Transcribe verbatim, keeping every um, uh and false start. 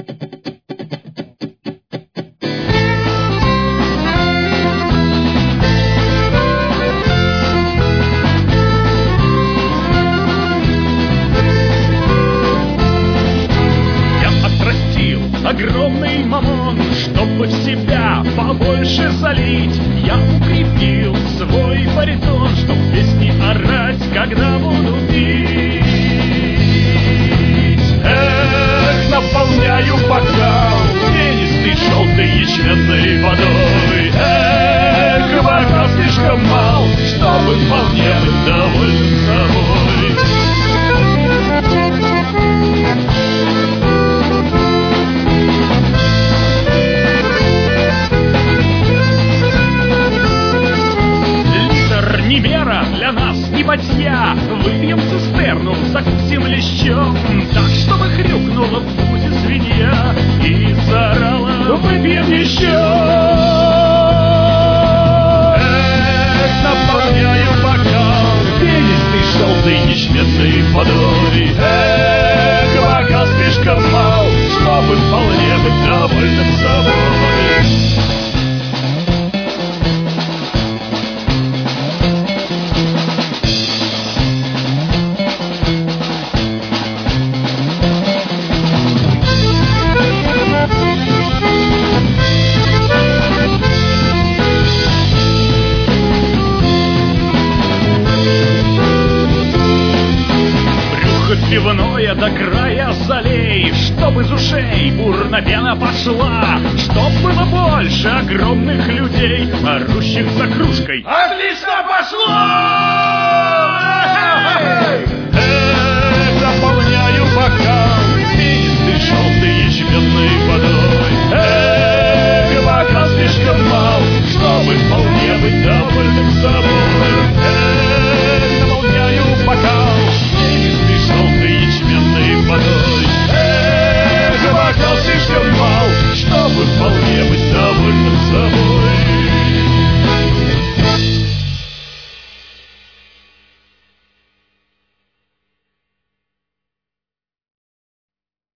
Огромный мамон, чтобы в себя побольше залить. Я укрепил свой баритон, чтоб песни орать, когда буду пить. Эх, наполняю бокал пенистой желтой ячменной водой. Эх, бокал слишком мал, чтобы вполне быть довольным собой. Ни мера для нас, ни бадья. Выпьем цистерну, закусим лещом, так, чтобы хрюкнула в пузе свинья и заорала: выпьем еще. Эх, наполняю бокал пенистой желтой ячменной водой. Эх, бокал слишком мал, чтобы вполне быть довольным собой. Пивное до края залей, чтоб из ушей бурно пена пошла, чтоб было больше огромных людей, орущих за кружкой. Отлично пошло!